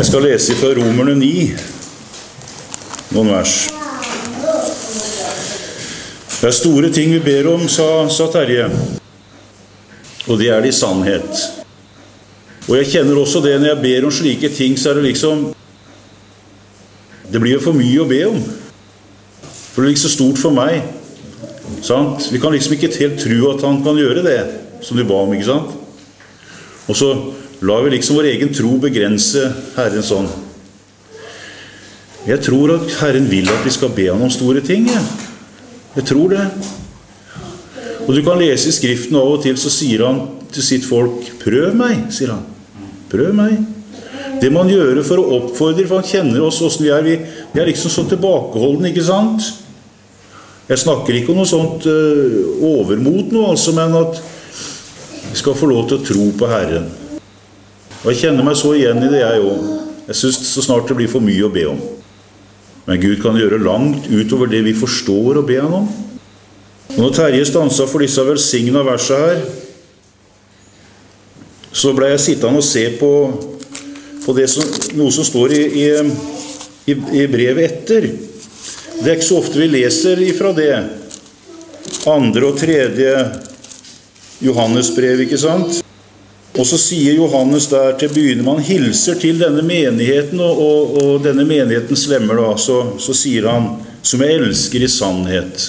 Jeg skal lese fra Romerne 9, noen vers. Det er store ting vi ber om, sa Terje, og det er det i sannhet. Og jeg kjenner også det, når jeg ber om slike ting, så er det liksom, det blir jo for mye å be om. For det er liksom stort for meg, sant? Vi kan liksom ikke helt tro at han kan gjøre det, som du ba om, ikke sant? Og så lar vi liksom vår egen tro begrense Herren sånn. Jeg tror at Herren vil at vi skal be han om store ting, ja. Jeg tror det. Og du kan lese i Skriften av og til, så sier han til sitt folk, prøv meg, sier han. Prøv meg. Det man gjør for å oppfordre, for han kjenner oss hvordan vi er. Vi er liksom så tilbakeholden, ikke sant? Jeg snakker ikke om noe sånt overmot nå, altså, men at vi skal få lov til å tro på Herren. Og jeg kjenner meg så igjen i det, jeg også. Jeg synes så snart det blir for mye å be om. Men Gud kan gjøre langt utover det vi forstår å be han om. Og når Terje stanset for disse velsignet versene her, så ble jeg sittende og se på det noe som står i brevet etter. Det er ikke så ofte vi leser ifra det. 2. og 3. Johannes brev, ikke sant? Og så sier Johannes der til begynner, man hilser til denne menigheten, og denne menighetens lemmer da, så sier han, som jeg elsker i sannhet.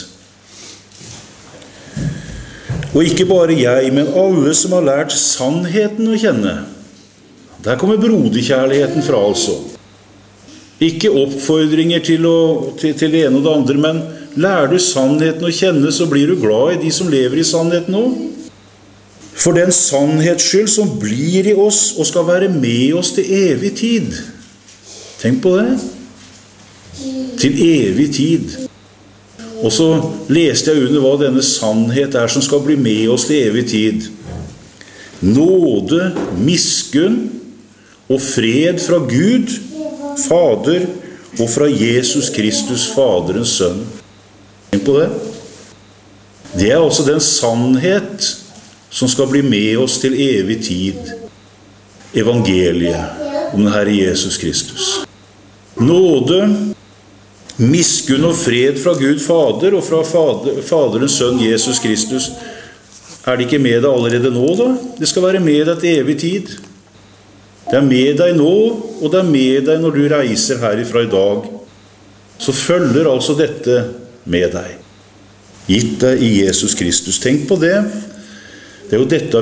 Og ikke bare jeg, men alle som har lært sannheten å kjenne. Der kommer broderkjærligheten fra altså. Ikke oppfordringer til det ene og det andre, men lærer du sannheten å kjenne, så blir du glad i de som lever i sannheten også. For den sannhets skyld som blir i oss og skal være med oss til evig tid. Tenk på det. Til evig tid. Og så leste jeg under hva denne sannhet er som skal bli med oss til evig tid. Nåde, miskunn og fred fra Gud, Fader, og fra Jesus Kristus, Faderens sønn. Tenk på det. Det er altså den sannhet som skal bli med oss til evig tid. Evangeliet om den Herre Jesus Kristus. Nåde, miskunn og fred fra Gud Fader og fra Faderens sønn Jesus Kristus. Er det ikke med deg allerede nå da? Det skal være med deg til evig tid. Det er med deg nå, og det er med deg når du reiser herifra i dag. Så følger altså dette med deg. Gitt deg i Jesus Kristus. Tenk på det. Det er jo dette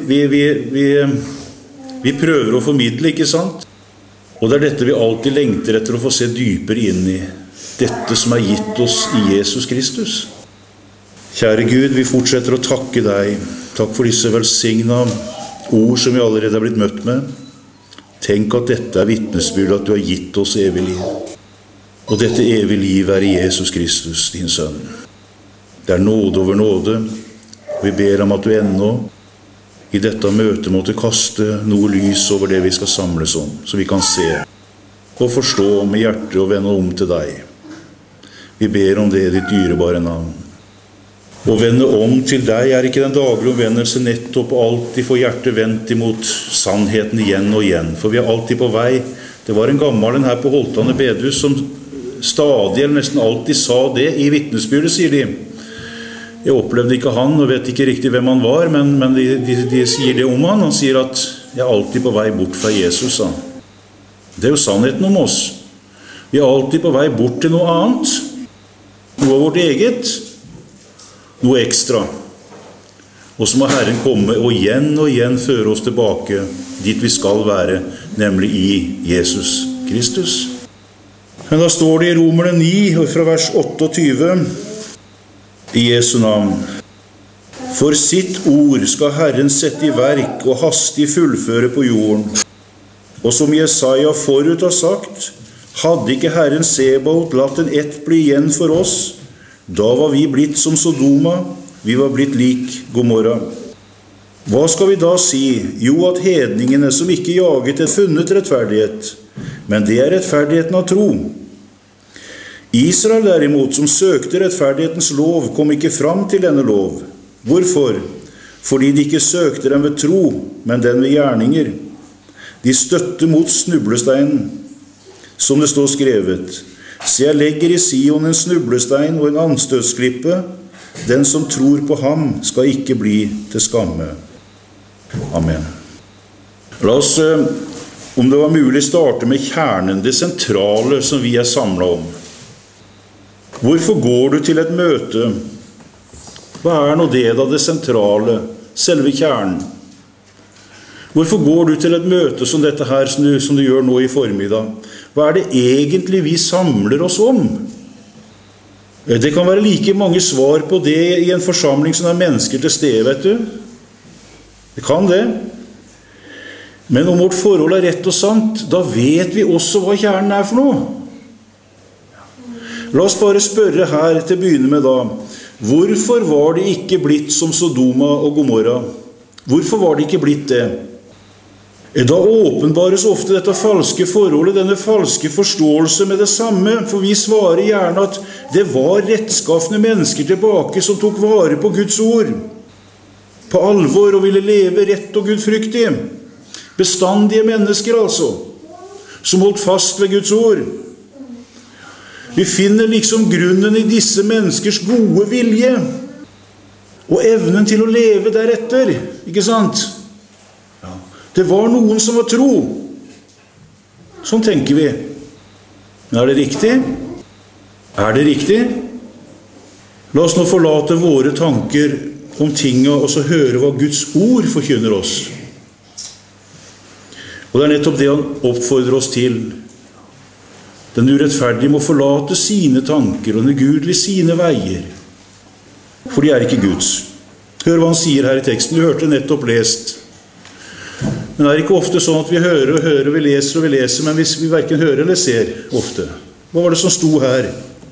vi prøver å formidle, ikke sant? Og det er dette vi alltid lengter etter å få se dypere inn i. Dette som er gitt oss i Jesus Kristus. Kjære Gud, vi fortsetter å takke deg. Takk for disse velsignet ord som vi allerede har blitt møtt med. Tenk at dette er vitnesbyrd at du har gitt oss evig liv. Og dette evig liv er i Jesus Kristus, din sønn. Det er nåde over nåde. Vi ber om at du ennå i dette møtet måtte kaste noe lys over det vi skal samles om, så vi kan se og forstå med hjertet og vende om til deg. Vi ber om det i ditt dyrebare navn. Å vende om til deg er ikke den daglige omvendelse nettopp og alltid få hjertet vendt imot sannheten igjen og igjen, for vi er alltid på vei. Det var en gammel her på Holtane bedehus som stadig eller nesten alltid sa det i vitnesbyrdet, sier de. Jeg opplevde ikke han, og vet ikke riktig hvem han var, men de sier det om han. Han sier at jeg er alltid på vei bort fra Jesus, sa han. Det er jo sannheten om oss. Vi er alltid på vei bort til noe annet. Noe av vårt eget. Noe ekstra. Og så må Herren komme og igjen føre oss tilbake dit vi skal være, nemlig i Jesus Kristus. Men da står det i Romerne 9, fra vers 28, i Jesu navn. For sitt ord skal Herren sette i verk og hastig fullføre på jorden. Og som Jesaja forut har sagt, hadde ikke Herren Sebaot latt en ett bli igjen for oss, da var vi blitt som Sodoma, vi var blitt lik Gomorra. Hva skal vi da si? Jo, at hedningene som ikke jaget funnet rettferdighet, men det er rettferdigheten av tro. Israel derimot, som søkte rettferdighetens lov, kom ikke fram til denne lov. Hvorfor? Fordi de ikke søkte den ved tro, men den ved gjerninger. De støtte mot snublesteinen, som det står skrevet. Se, jeg legger i Sion en snublestein og en anstøtsklippe. Den som tror på ham skal ikke bli til skamme. Amen. La oss, om det var mulig, starte med kjernen, det sentrale som vi samlet om. Hvorfor går du til et møte? Hva nå det da, det sentrale, selve kjernen? Hvorfor går du til et møte som dette her, som du gjør nå i formiddag? Hva det egentlig vi samler oss om? Det kan være like mange svar på det i en forsamling som mennesker til stede, vet du. Det kan det. Men om vårt forhold rett og sant, da vet vi også hva kjernen for noe. La oss bare spørre her til å begynne med da. Hvorfor var det ikke blitt som Sodoma og Gomorra? Hvorfor var det ikke blitt det? Da åpenbares ofte dette falske forholdet, denne falske forståelse med det samme, for vi svarer gjerne at det var rettskaffende mennesker tilbake som tok vare på Guds ord, på alvor og ville leve rett og gudfryktig. Bestandige mennesker altså, som holdt fast ved Guds ord. Vi finner liksom grunnen i disse menneskers gode vilje, og evnen til å leve deretter, ikke sant? Det var noen som var tro. Sånn tenker vi. Men det riktig? Det riktig? La oss nå forlate våre tanker om tingene, og så høre hva Guds ord forkynner oss. Og det nettopp det han oppfordrer oss til. Den urettferdige må forlate sine tanker, og den ugudelige sine veier. For de ikke Guds. Hør hva han sier her i teksten. Du hørte nettopp lest. Men det ikke ofte sånn at vi hører og hører, vi leser, men hvis vi hverken hører eller ser ofte. Hva var det som sto her?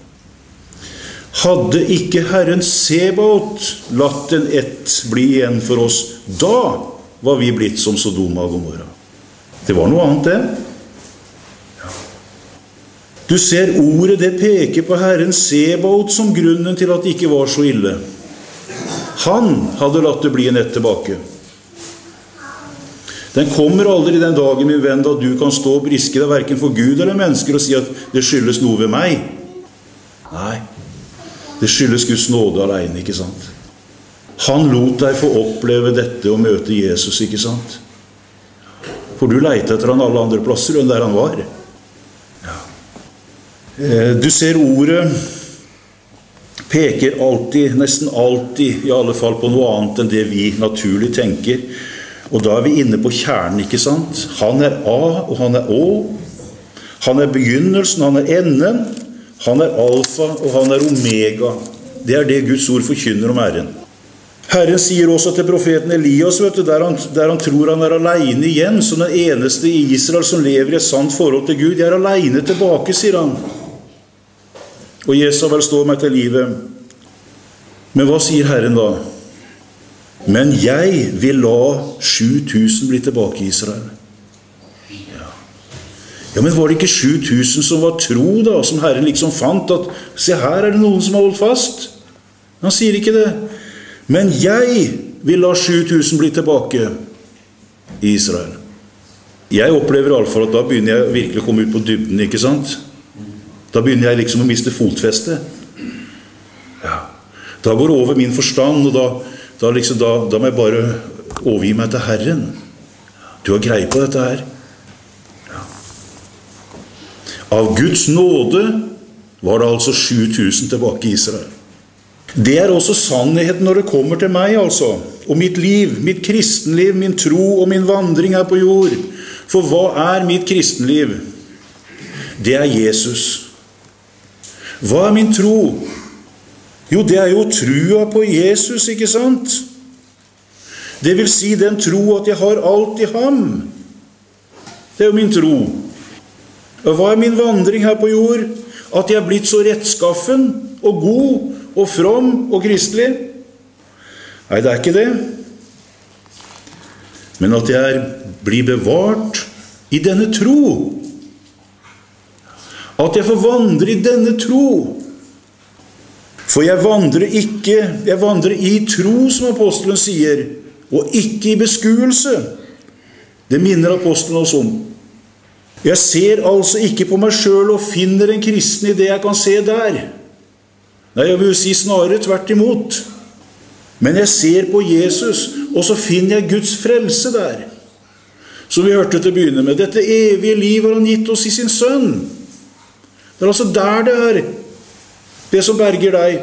Hadde ikke Herren Sebaot latt en ett bli igjen for oss, da var vi blitt som Sodoma og Gomorra. Det var noe annet det. Du ser ordet, det peker på Herren Sebaot som grunnen til at det ikke var så ille. Han hadde latt det bli en ett tilbake. Den kommer aldri den dagen, min venn, da du kan stå og briske deg hverken for Gud eller mennesker og si at det skyldes noe ved meg. Nei, det skyldes Guds nåde alene, ikke sant? Han lot deg få oppleve dette og møte Jesus, ikke sant? For du lette etter han alle andre plasser enn der han var. Ja. Du ser ordet peker alltid, nesten alltid, i alle fall på noe annet enn det vi naturlig tenker. Og da vi inne på kjernen, ikke sant? Han A, og han Å. Han begynnelsen, han enden. Han alfa, og han omega. Det det Guds ord forkynner om Herren. Herren sier også til profeten Elias, vet du, der han tror han alene igjen, som den eneste i Israel som lever i et sant forhold til Gud. Jeg alene tilbake, sier han. Og Jesabel står meg til livet. Men hva sier Herren da? Men jeg vil la 7000 bli tilbake i Israel. Ja, men var det ikke 7000 som var tro da, som Herren liksom fant at, se her det noen som har holdt fast? Han sier ikke det. Men jeg vil la 7000 bli tilbake i Israel. Jeg opplever i alle fall at da begynner jeg virkelig å komme ut på dybden, ikke sant? Da begynner jeg liksom å miste fotfeste. Ja. Da går det over min forstand, og da må jeg bare overgi meg til Herren. Du har greie på dette her. Ja. Av Guds nåde var det altså 7000 tilbake i Israel. Det også sannheten når det kommer til meg, altså. Og mitt liv, mitt kristenliv, min tro og min vandring her på jord. For hva mitt kristenliv? Det Jesus. Hva min tro? Jo, det jo trua på Jesus, ikke sant? Det vil si den tro at jeg har alt i ham. Det jo min tro. Og hva min vandring her på jord? At jeg blitt så rettskaffen og god og from og kristelig? Nei, det ikke det. Men at jeg blir bevart i denne tro. At jeg får vandre i denne tro. For jeg vandrer i tro, som apostelen sier, og ikke i beskuelse. Det minner apostelen oss om. Jeg ser altså ikke på meg selv og finner en kristen i det jeg kan se der. Nei, jeg vil si snarere tvert imot. Men jeg ser på Jesus, og så finner jeg Guds frelse der. Som vi hørte til å begynne med. Dette evige liv har han gitt oss i sin sønn. Det er altså der det er. Det som berger deg.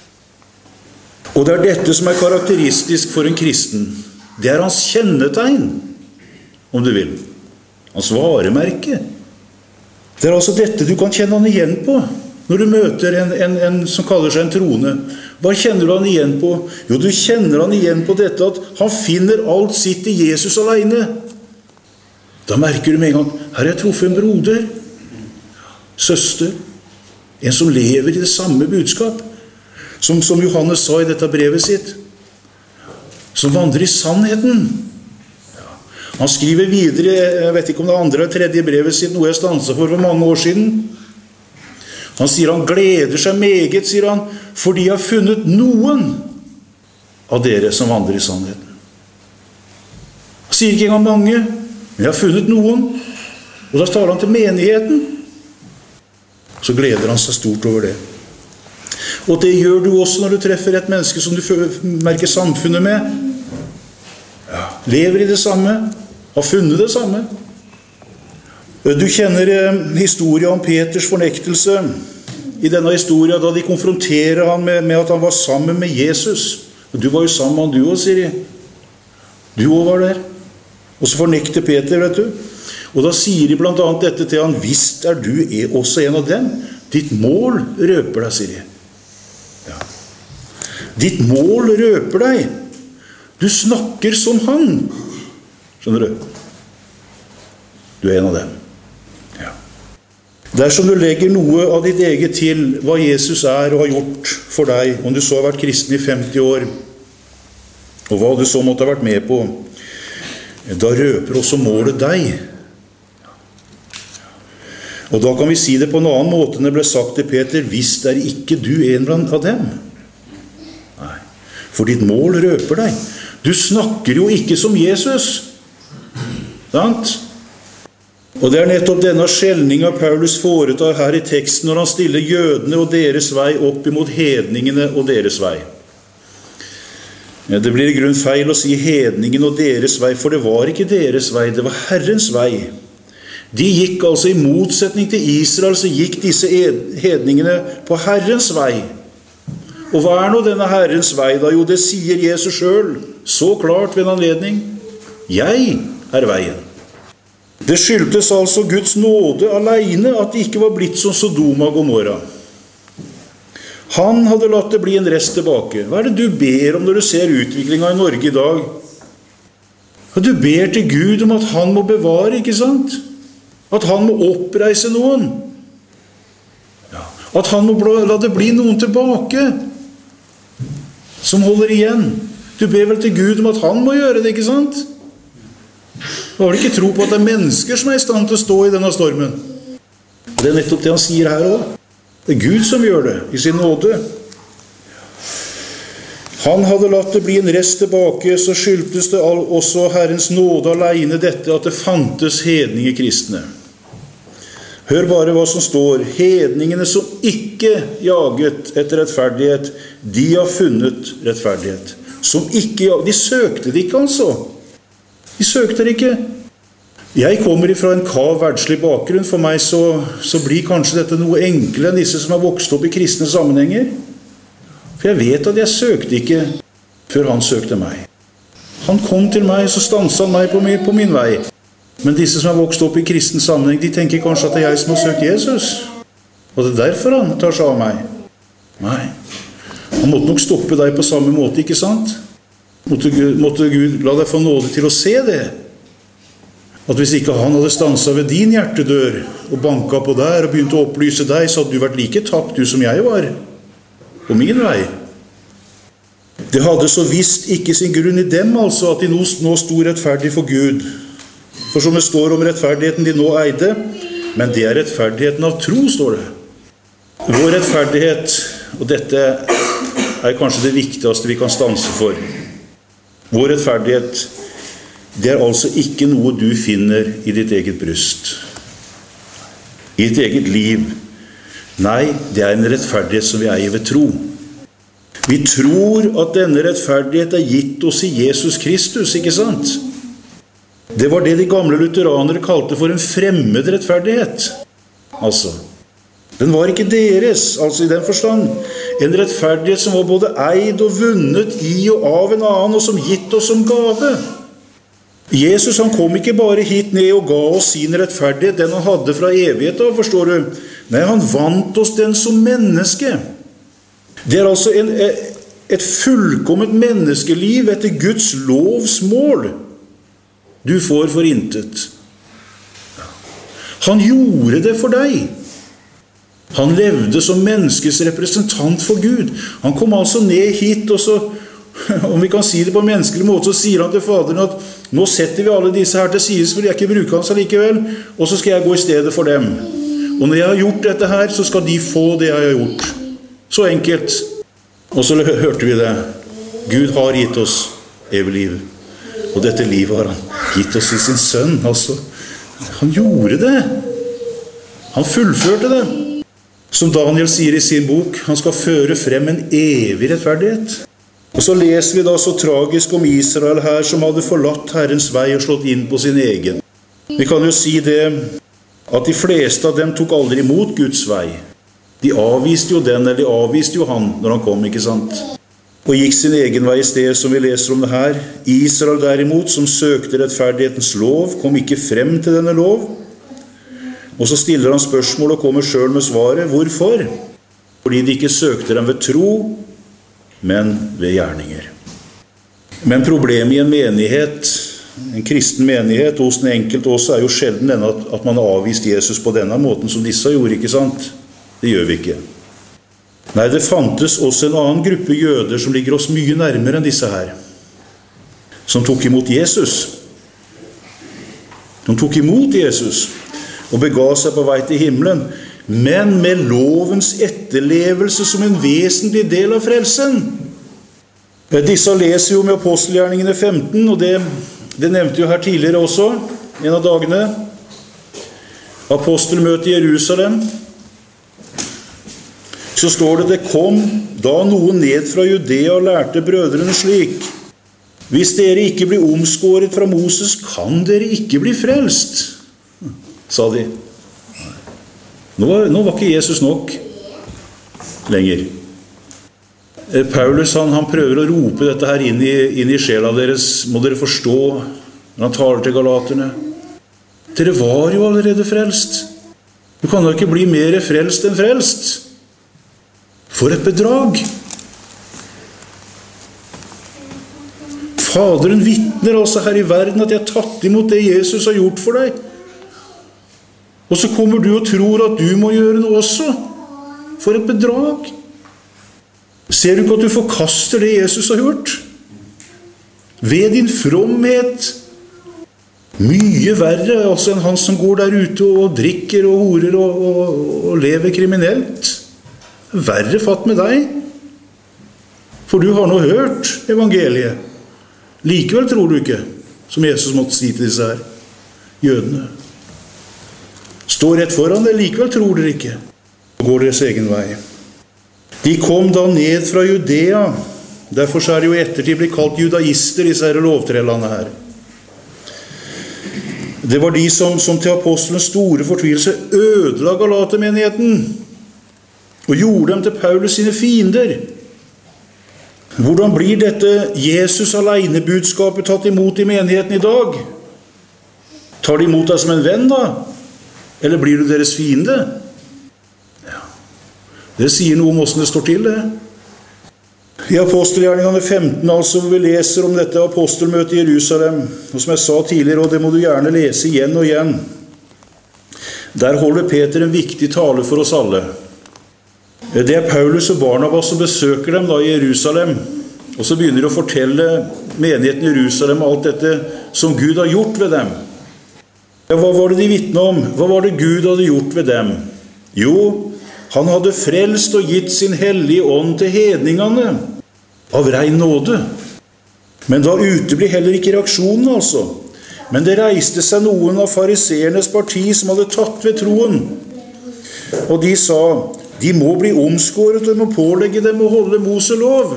Og det er dette som er karakteristisk for en kristen. Det er hans kjennetegn, om du vil. Hans varemerke. Det er altså dette du kan kjenne han igjen på. Når du møter en som kaller seg en troende. Hva kjenner du han igjen på? Jo, du kjenner han igjen på dette at han finner alt sitt i Jesus alene. Da merker du med en gang, her har jeg truffet en broder, søster, en som lever i det samme budskap, som Johannes sa i dette brevet sitt, som vandrer i sannheten. Han skriver videre, jeg vet ikke om det andre eller tredje brevet sitt, noe jeg stanset for mange år siden. Han sier han gleder seg meget, sier han, fordi jeg har funnet noen av dere som vandrer i sannheten. Han sier ikke engang mange, men jeg har funnet noen, og da taler han til menigheten. Så gleder han seg stort over det. Og det gjør du også når du treffer et menneske som du merker samfunnet med. Ja, lever i det samme, har funnet det samme. Du kjenner historien om Peters fornektelse. I denne historien da de konfronterer han med at han var sammen med Jesus. Du var jo sammen med han du også, sier de. Du også var der. Og så fornekter Peter, vet du. Og da sier de blant annet dette til han, visst er du også en av dem. Ditt mål røper deg, sier de. Ja. Ditt mål røper deg. Du snakker som han. Skjønner du? Du er en av dem. Ja. Dersom du legger noe av ditt eget til hva Jesus er og har gjort for deg, om du så har vært kristen i 50 år, og hva du så måtte ha vært med på, da røper også målet deg. Og da kan vi si det på en annen måte enn det ble sagt til Peter, visst er ikke du en av dem. Nei, for ditt mål røper deg. Du snakker jo ikke som Jesus. Sant? Og det er nettopp denne skjelningen Paulus foretar her i teksten når han stiller jødene og deres vei opp imot hedningene og deres vei. Det blir i grunn feil å si hedningen og deres vei, for det var ikke deres vei, det var Herrens vei. De gikk altså i motsetning til Israel, så gikk disse hedningene på Herrens vei. Og hva er nå denne Herrens vei da? Jo, det sier Jesus selv, så klart ved en anledning. Jeg er veien. Det skyldtes altså Guds nåde alene at det ikke var blitt som Sodoma og Gomorra. Han hadde latt det bli en rest tilbake. Hva er det du ber om når du ser utviklingen i Norge i dag? Du ber til Gud om at han må bevare, ikke sant? At han må oppreise noen. Ja. At han må la det bli noen tilbake som holder igjen. Du ber vel til Gud om at han må gjøre det, ikke sant? Du har vel ikke tro på at det er mennesker som er i stand til å stå i denne stormen? Det er nettopp det han sier her også. Det er Gud som gjør det, i sin nåde. Han hadde latt det bli en rest tilbake, så skyldtes det også Herrens nåde alene dette at det fantes hedninge kristne. Hør bare hva som står. Hedningene som ikke jaget etter rettferdighet, de har funnet rettferdighet. Som ikke jaget, de søkte det ikke altså. De søkte det ikke. Jeg kommer fra en kav verdslig bakgrunn. For meg så blir kanskje dette noe enklere enn disse som har vokst opp i kristne sammenhenger. For jeg vet at jeg søkte ikke før han søkte meg. Han kom til meg, så stanset han meg på min vei. Men disse som har vokst opp i kristen sammenheng, de tenker kanskje at det er jeg som har søkt Jesus. Og det er derfor han tar seg av meg. Nei. Han måtte nok stoppe deg på samme måte, ikke sant? Måtte Gud la deg få nåde til å se det. At hvis ikke han hadde stanset ved din hjertedør og banket på der og begynt å opplyse deg, så hadde du vært like tapt du som jeg var på min vei. Det hadde så visst ikke sin grunn i dem altså at de nå sto rettferdig for Gud. For som det står om rettferdigheten de nå eide, men det er rettferdigheten av tro, står det. Vår rettferdighet, og dette er kanskje det viktigste vi kan stanse for. Vår rettferdighet, det altså ikke noe du finner i ditt eget bryst, i ditt eget liv. Nei, det en rettferdighet som vi eier ved tro. Vi tror at denne rettferdighet gitt oss i Jesus Kristus, ikke sant? Det var det de gamle lutheranere kalte for en fremmed rettferdighet. Altså, den var ikke deres, altså i den forstand. En rettferdighet som var både eid og vunnet i og av en annen, og som gitt oss som gave. Jesus, han kom ikke bare hit ned og ga oss sin rettferdighet, den han hadde fra evighet av, forstår du? Nei, han vant oss den som menneske. Det altså et fullkomment menneskeliv etter Guds lovs mål. Du får for intet. Han gjorde det for deg. Han levde som menneskes representant for Gud. Han kom altså ned hit, og så, om vi kan si det på en menneskelig måte, så sier han til Faderen at nå setter vi alle disse her til sides, for jeg ikke bruker hans allikevel, og så skal jeg gå i stedet for dem. Og når jeg har gjort dette her, så skal de få det jeg har gjort. Så enkelt. Og så hørte vi det. Gud har gitt oss evig liv. Og dette livet har han gitt oss i sin sønn. Altså, han gjorde det. Han fullførte det. Som Daniel sier i sin bok, han skal føre frem en evig rettferdighet. Og så leser vi da så tragisk om Israel her, som hadde forlatt Herrens vei og slått inn på sin egen. Vi kan jo si det, at de fleste av dem tok aldri imot Guds vei. De avviste jo den, eller de avviste jo han når han kom, ikke sant? Og gikk sin egen vei i sted, som vi leser om det her. Israel derimot, som søkte rettferdighetens lov, kom ikke frem til denne lov. Og så stiller han spørsmål og kommer selv med svaret. Hvorfor? Fordi de ikke søkte dem ved tro, men ved gjerninger. Men problemet i en menighet, en kristen menighet, hos den enkelte også, jo sjelden denne at man har avvist Jesus på denne måten som disse gjorde, ikke sant? Det gjør vi ikke. Nei, det fantes også en annen gruppe jøder som ligger oss mye nærmere enn disse her, som tok imot Jesus. De tok imot Jesus og bega seg på vei til himmelen, men med lovens etterlevelse som en vesentlig del av frelsen. Disse leser jo med Apostelgjerningene 15, og det nevnte jo her tidligere også, en av dagene. Apostelmøte i Jerusalem. Så står det kom da noen ned fra Judea og lærte brødrene slik. Hvis dere ikke blir omskåret fra Moses, kan dere ikke bli frelst, sa de. Nå var ikke Jesus nok lenger. Paulus han prøver å rope dette her inn i sjela deres. Må dere forstå når han taler til galaterne. Dere var jo allerede frelst. Du kan jo ikke bli mer frelst enn frelst. For et bedrag! Faderen vitner altså her i verden at jeg har tatt imot det Jesus har gjort for deg. Og så kommer du og tror at du må gjøre noe også. For et bedrag! Ser du ikke at du forkaster det Jesus har gjort? Ved din fromhet. Mye verre altså enn han som går der ute og drikker og horer og lever kriminelt. Verre fatt med deg. For du har nå hørt evangeliet. Likevel tror du ikke, som Jesus måtte si til disse her jødene. Står rett foran det, likevel tror dere ikke. Og går deres egen vei. De kom da ned fra Judea. Derfor er det jo ettertid blitt kalt judaister, disse her lovtrellene her. Det var de som til apostelens store fortvilelse ødela Galatermenigheten og gjorde dem til Paulus sine fiender. Hvordan blir dette Jesus alene budskapet tatt imot i menigheten i dag? Tar de imot deg som en venn da? Eller blir du deres fiende? Ja. Det sier noe om hvordan det står til det. I Apostelgjerningene 15, altså, hvor vi leser om dette apostelmøtet i Jerusalem, og som jeg sa tidligere, og det må du gjerne lese igjen og igjen. Der holder Peter en viktig tale for oss alle. Det er Paulus og Barnabas som besøker dem da i Jerusalem, og så begynner de å fortelle menigheten i Jerusalem alt dette som Gud har gjort ved dem. Ja, hva var det de vittnet om? Hva var det Gud hadde gjort ved dem? Jo, han hadde frelst og gitt sin hellige ånd til hedningene, av ren nåde. Men da uteblir heller ikke reaksjonen altså. Men det reiste seg noen av fariseernes parti som hadde tatt ved troen. Og de sa, de må bli omskåret, og må pålegge dem å holde Moselov.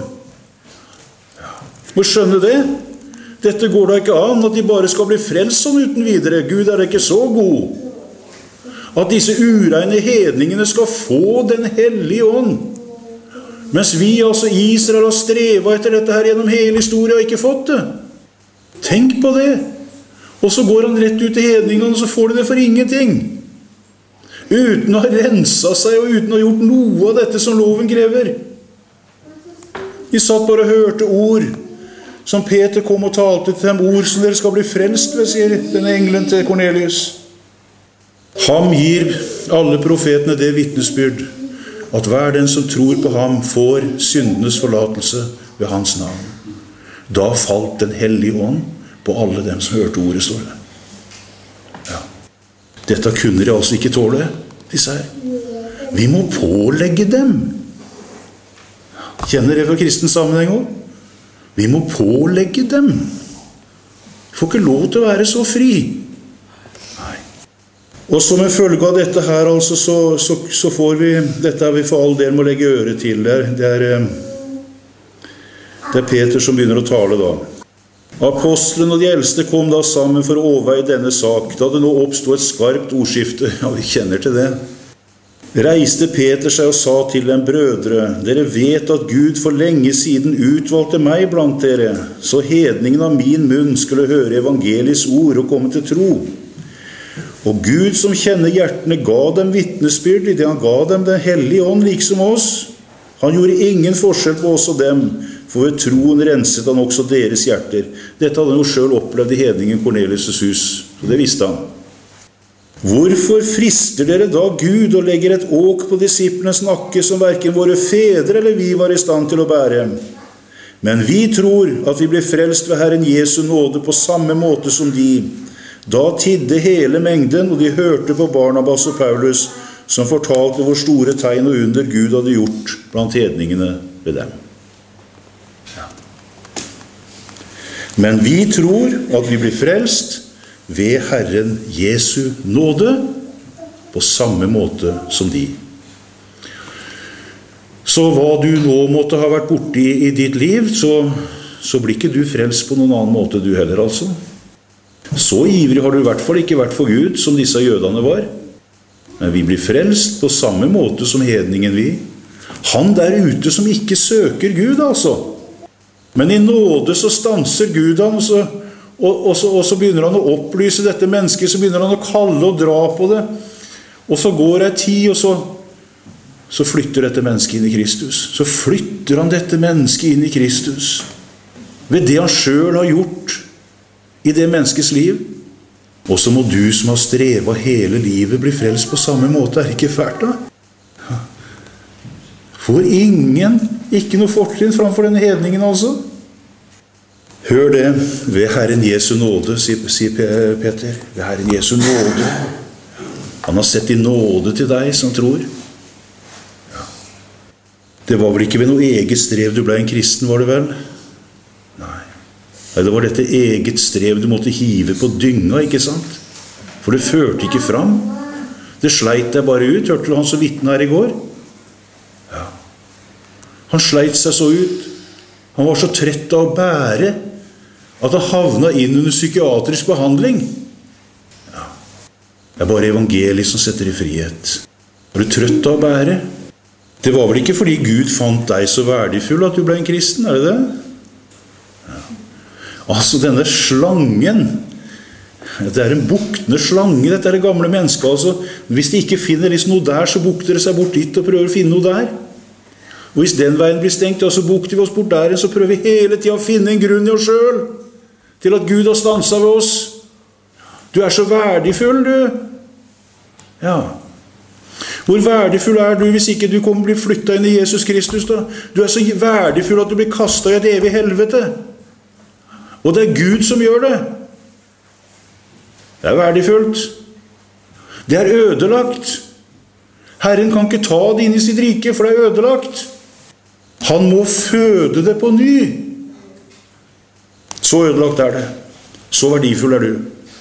Må skjønne det. Dette går da ikke an, at de bare skal bli frelst sånn uten videre. Gud er ikke så god. At disse ureine hedningene skal få den hellige ånd. Mens vi, altså Israel, har strevet etter dette her gjennom hele historien og ikke fått det. Tenk på det. Og så går han rett ut til hedningene, og så får de det for ingenting. Uten å ha renset seg, og uten å ha gjort noe av dette som loven krever. De satt bare og hørte ord, som Peter kom og talte til dem, ord som dere skal bli frelst ved, sier denne engelen til Cornelius. Ham gir alle profetene det vitnesbyrd, at hver den som tror på ham får syndenes forlatelse ved hans navn. Da falt den hellige ånd på alle dem som hørte ordet, står det. Ja. Dette kunne de altså ikke tåle, disse her. Vi må pålegge dem. Kjenner det fra kristen sammenheng også? Vi må pålegge dem. Vi får ikke lov til å være så fri. Nei. Og som en følge av dette her, altså, så får vi, dette vi for all del må legge øre til. Det er Peter som begynner å tale da. Apostelen og de eldste kom da sammen for å overveie denne sak, da det nå oppstod et skarpt ordskifte. Ja, vi kjenner til det. Reiste Peter seg og sa til dem, brødre, dere vet at Gud for lenge siden utvalgte meg blant dere, så hedningen av min munn skulle høre evangeliets ord og komme til tro. Og Gud som kjenner hjertene ga dem vitnesbyrd i det han ga dem den hellige ånd liksom oss. Han gjorde ingen forskjell på oss og dem, for ved troen renset han også deres hjerter. Dette hadde han jo selv opplevd i hedningen Cornelius' hus, så det visste han. Hvorfor frister dere da Gud og legger et åk på disiplenes nakke som hverken våre fedre eller vi var i stand til å bære? Men vi tror at vi blir frelst ved Herren Jesu nåde på samme måte som de. Da tidde hele mengden, og de hørte på Barnabas og Paulus, som fortalte hvor store tegn og under Gud hadde gjort blant hedningene ved dem. Men vi tror at vi blir frelst ved Herren Jesu nåde på samme måte som de. Så hva du nå måtte ha vært borte i ditt liv, så blir ikke du frelst på noen annen måte du heller, altså. Så ivrig har du i hvert fall ikke vært for Gud som disse jødene var. Men vi blir frelst på samme måte som hedningen vi. Han der ute som ikke søker Gud, altså. Men i nåde så stanser Gud han, og så begynner han å opplyse dette mennesket, så begynner han å kalle og dra på det. Og så går det tid, og så flytter dette mennesket inn i Kristus. Så flytter han dette mennesket inn i Kristus. Ved det han selv har gjort i det menneskets liv. Og så må du som har strevet hele livet bli frelst på samme måte. Er det ikke fælt da? For ingen, ikke noe fortrinn framfor denne hedningen altså. Hør det, ved Herren Jesu nåde, sier Peter. Ved Herren Jesu nåde. Han har sett i nåde til deg som tror. Det var vel ikke ved noe eget strev du ble en kristen, var det vel? Nei, det var dette eget strev du måtte hive på dynga, ikke sant? For det førte ikke fram. Det sleit deg bare ut. Hørte du han som vitnet her i går? Ja. Han sleit seg så ut. Han var så trett av å bære at han havnet inn under psykiatrisk behandling. Ja. Det er bare evangeliet som setter i frihet. Er du trøtt av å bære? Det var vel ikke fordi Gud fant deg så verdifull at du ble en kristen, er det det? Ja. Altså denne slangen, det er en buktende slange, dette er det gamle mennesket, altså. Hvis de ikke finner noe der, så bukter det seg bort dit og prøver å finne noe der. Og hvis den veien blir stengt, ja, så bukter vi oss bort der, så prøver vi hele tiden å finne en grunn i oss selv, til at Gud har stanset ved oss. Du er så verdifull, du. Ja. Hvor verdifull er du hvis ikke du kommer bli flyttet inn i Jesus Kristus da? Du er så verdifull at du blir kastet i et evig helvete. Og det er Gud som gjør det. Det er verdifullt. Det er ødelagt. Herren kan ikke ta det inn i sitt rike, for det er ødelagt. Han må føde det på ny. Så ødelagt er det. Så verdifull er du.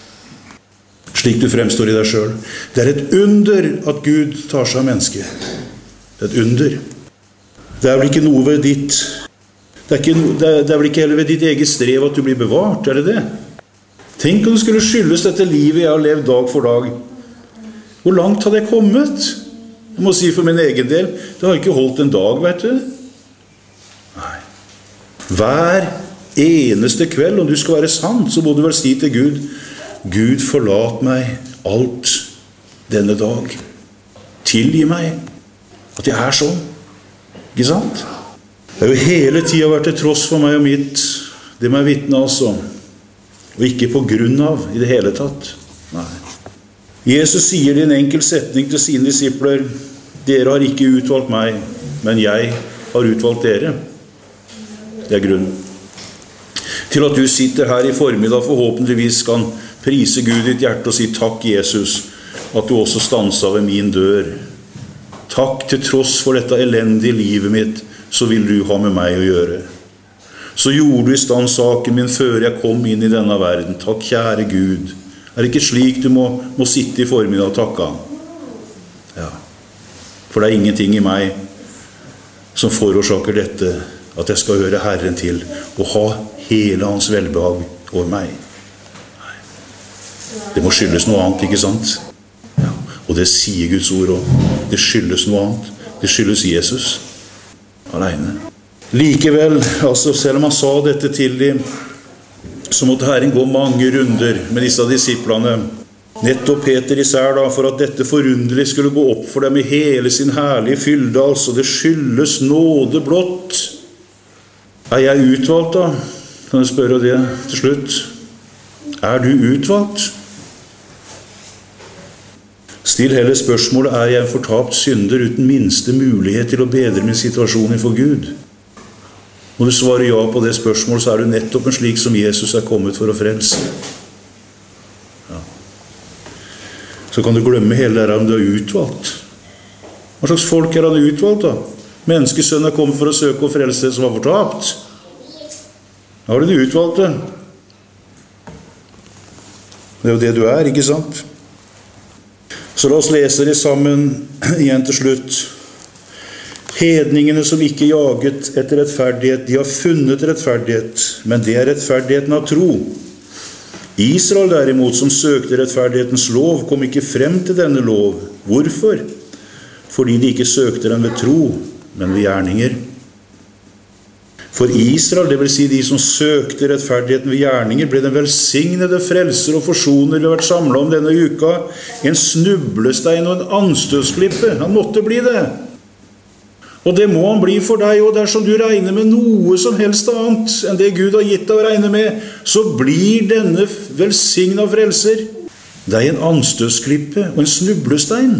slik du fremstår i deg selv. Det et under at Gud tar seg av mennesket. Det et under. Det vel ikke noe ved ditt, det vel ikke heller ved ditt eget strev at du blir bevart, det det? Tenk om det skulle skyldes dette livet jeg har levd dag for dag. Hvor langt hadde jeg kommet? Jeg må si for min egen del, det har ikke holdt en dag, vet du. Nei. Hver eneste kveld, om du skal være sant, så må du vel si til Gud, Gud, forlat meg alt denne dag. Tilgi meg at jeg er sånn. Ikke sant? Det har jo hele tiden vært til tross for meg og mitt, det må jeg vitne altså. Og ikke på grunn av i det hele tatt. Nei. Jesus sier i en enkel setning til sine disipler, dere har ikke utvalgt meg, men jeg har utvalgt dere. Det grunnen. Til at du sitter her i formiddag forhåpentligvis kan prise Gud i ditt hjerte og si takk Jesus, at du også stanset ved min dør. Takk til tross for dette elendige livet mitt, så vil du ha med meg å gjøre. Så gjorde du i stand saken min før jeg kom inn i denne verden. Takk, kjære Gud. Det ikke slik du må sitte i formiddag og takke han? Ja. For det ingenting i meg som forårsaker dette, at jeg skal høre Herren til og ha hele hans velbehag over meg. Nei. Det må skyldes noe annet, ikke sant? Ja. Og det sier Guds ord også. Det skyldes noe annet. Det skyldes Jesus alene. Likevel, altså selv om han sa dette til dem, så måtte Herren gå mange runder med disse disiplene. Nettopp Peter især da, for at dette forunderlig skulle gå opp for dem i hele sin herlige fylde, altså det skyldes nåde blott. Jeg utvalgt da? Kan jeg spørre det til slutt? Du utvalgt? Still heller spørsmålet, jeg en fortapt synder uten minste mulighet til å bedre min situasjon innenfor Gud? Når du svarer ja på det spørsmålet, så du nettopp en slik som Jesus kommet for å frelse. Ja. Så kan du glemme hele det om du har utvalgt. Hva slags folk han utvalgt da? Menneskesønnen kommet for å søke og frelse det som var fortapt. Da har du det utvalgte. Det jo det du ikke sant? Så la oss lese det sammen igjen til slutt. Hedningene som ikke jaget etter rettferdighet, de har funnet rettferdighet, men det rettferdigheten av tro. Israel derimot, som søkte rettferdighetens lov, kom ikke frem til denne lov. Hvorfor? Fordi de ikke søkte den ved tro, men ved gjerninger. For Israel, det vil si de som søkte rettferdigheten ved gjerninger, ble den velsignede frelser og forsoner vi har vært samlet om denne uka, en snublestein og en anstøtsklippe. Han måtte bli det. Og det må han bli for deg, og dersom du regner med noe som helst annet enn det Gud har gitt deg å regne med, så blir denne velsignet frelser deg en anstøtsklippe og en snublestein.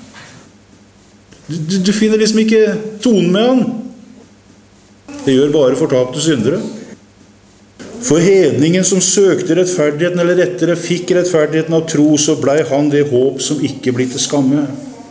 Du finner liksom ikke tonen med han. Det gjør bare fortapte syndere. For hedningen som søkte rettferdigheten, eller rettere fikk rettferdigheten av tro, så ble han det håp som ikke blir til skamme.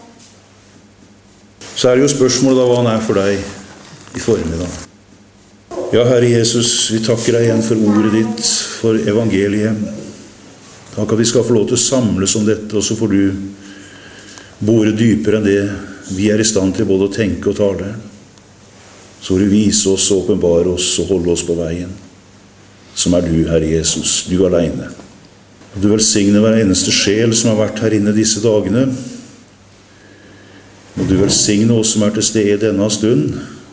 Så det jo spørsmålet da hva han for deg i formiddag. Ja, Herre Jesus, vi takker deg igjen for ordet ditt, for evangeliet. Takk at vi skal få lov til å samles om dette, og så får du bore dypere enn det vi i stand til både å tenke og tale. Så får du vise oss, åpenbare oss og holde oss på veien, som du, Herre Jesus, du alene. Og du velsigne hver eneste sjel som har vært her inne disse dagene. Og du velsigne oss som til stede denne stund.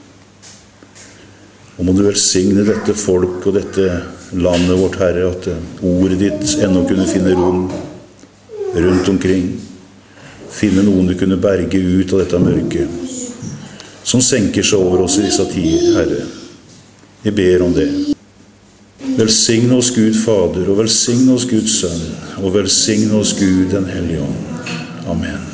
Og må du velsigne dette folk og dette landet vårt, Herre, at ordet ditt ennå kunne finne rom rundt omkring. Finne noen du kunne berge ut av dette mørket, som senker seg over oss i disse tider, Herre. Jeg ber om det. Velsigne oss Gud Fader, og velsigne oss Guds Sønn, og velsigne oss Gud den Hellige Ånd. Amen.